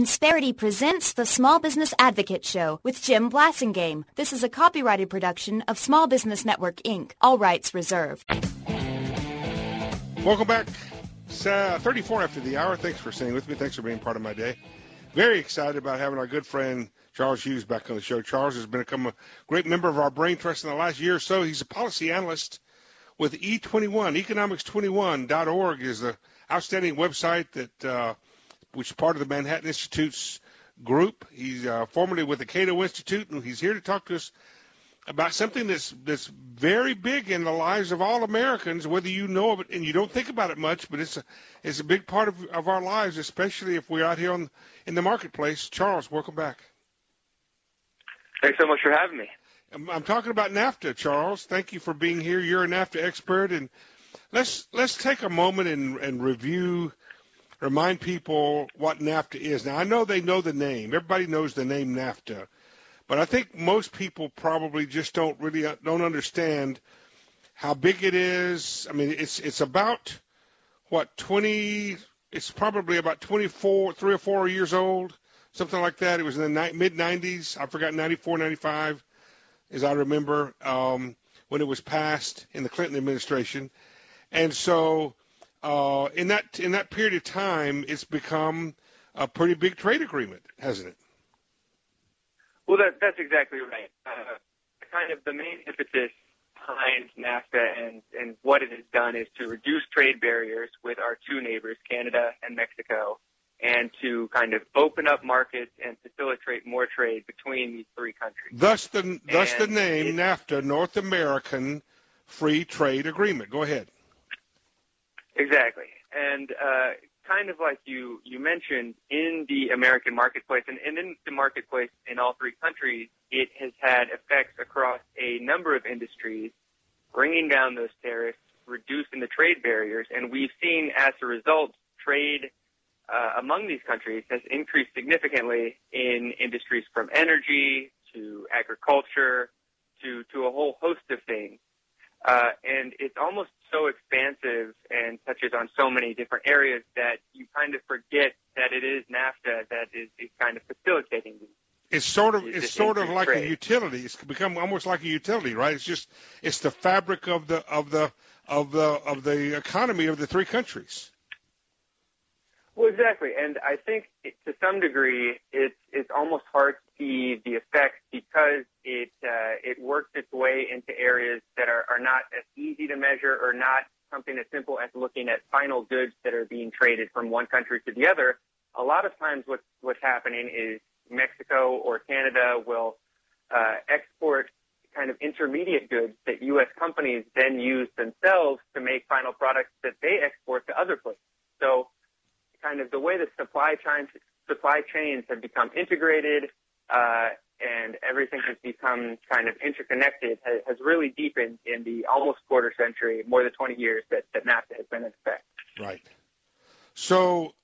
Insperity presents the Small Business Advocate Show with Jim Blasingame. This is a copyrighted production of Small Business Network, Inc. All rights reserved. Welcome back. 34 after the hour. Thanks for staying with me. Thanks for being part of my day. Very excited about having our good friend Charles Hughes back on the show. Charles has become a great member of our Brain Trust in the last year or so. He's a policy analyst with E21. Economics21.org is the outstanding website that which is part of the Manhattan Institute's group. He's formerly with the Cato Institute, and he's here to talk to us about something that's very big in the lives of all Americans, whether you know of it and you don't think about it much, but it's a big part of our lives, especially if we're out here in the marketplace. Charles, welcome back. Thanks so much for having me. I'm talking about NAFTA, Charles. Thank you for being here. You're a NAFTA expert, and let's take a moment and remind people what NAFTA is. Now, I know they know the name. Everybody knows the name NAFTA. But I think most people probably just don't understand how big it is. I mean, it's about, it's probably about 3 or 4 years old, something like that. It was in the mid-'90s. I forgot, 94, 95, as I remember, when it was passed in the Clinton administration. And so in that period of time, it's become a pretty big trade agreement, hasn't it? Well, that's exactly right. Kind of the main impetus behind NAFTA and what it has done is to reduce trade barriers with our two neighbors, Canada and Mexico, and to kind of open up markets and facilitate more trade between these three countries. Thus the name NAFTA, North American Free Trade Agreement. Go ahead. Exactly. And kind of like you mentioned, in the American marketplace and in the marketplace in all three countries, it has had effects across a number of industries, bringing down those tariffs, reducing the trade barriers, and we've seen as a result trade among these countries has increased significantly in industries from energy to agriculture to a whole host of things. And it's almost so expansive and touches on so many different areas that you kind of forget that it is NAFTA that is kind of facilitating these. It's sort of like trade. A utility. It's become almost like a utility, right? It's the fabric of the economy of the three countries. Well, exactly, and I think to some degree it's almost hard to see the effects because it works its way into areas that are not as easy to measure or not something as simple as looking at final goods that are being traded from one country to the other. A lot of times what's happening is Mexico or Canada will export kind of intermediate goods that U.S. companies then use themselves to make final products that they export to other places. So kind of the way the supply chains have become integrated and everything has become kind of interconnected has really deepened in the almost quarter century, more than 20 years that NAFTA has been in effect. Right. So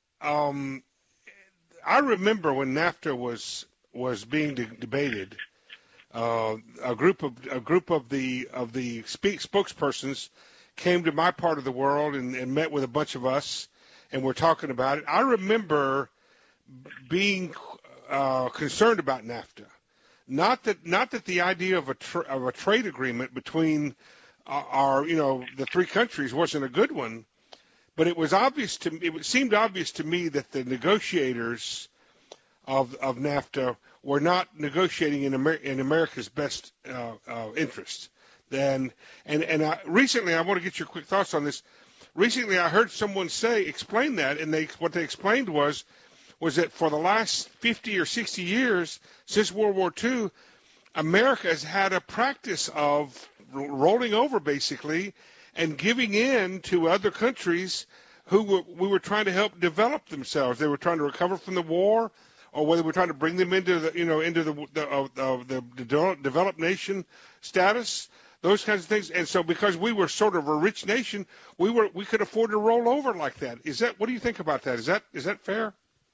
I remember when NAFTA was being debated, a group of the spokespersons came to my part of the world and met with a bunch of us, and we're talking about it. I remember being concerned about NAFTA. Not that the idea of a trade agreement between the three countries wasn't a good one, but it seemed obvious to me that the negotiators of NAFTA were not negotiating in America's best interest. Recently, I want to get your quick thoughts on this. Recently, I heard someone explain that, and what they explained was that for the last 50 or 60 years, since World War II, America has had a practice of rolling over, basically, and giving in to other countries who we were trying to help develop themselves. They were trying to recover from the war, or whether we're trying to bring them into the developed nation status. Those kinds of things, and so because we were sort of a rich nation, we could afford to roll over like that. What do you think about that? Is that fair?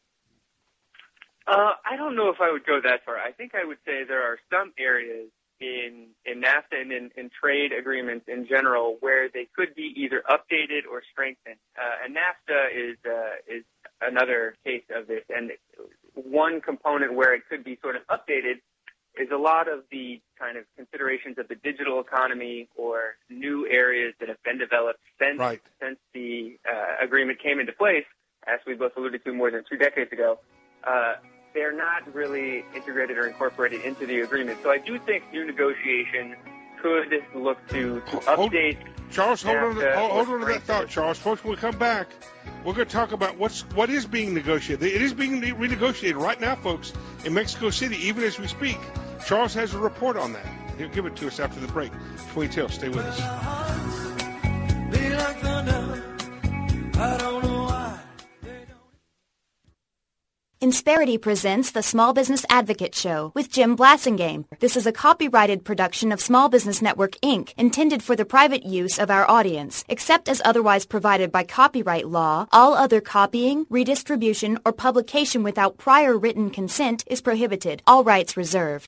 I don't know if I would go that far. I think I would say there are some areas in NAFTA and in trade agreements in general where they could be either updated or strengthened. And NAFTA is another case of this. And one component where it could be sort of updated is a lot of the kind of considerations of the digital economy or new areas that have been developed since the agreement came into place, as we both alluded to more than 2 decades ago. They're not really integrated or incorporated into the agreement. So I do think new negotiation could look to update. Charles, hold on to that thought, Charles. Folks, when we come back, we're going to talk about what is being negotiated. It is being renegotiated right now, folks, in Mexico City, even as we speak. Charles has a report on that. He'll give it to us after the break. Between Tails, stay with us. Insperity presents the Small Business Advocate Show with Jim Blasingame. This is a copyrighted production of Small Business Network, Inc., intended for the private use of our audience. Except as otherwise provided by copyright law, all other copying, redistribution, or publication without prior written consent is prohibited. All rights reserved.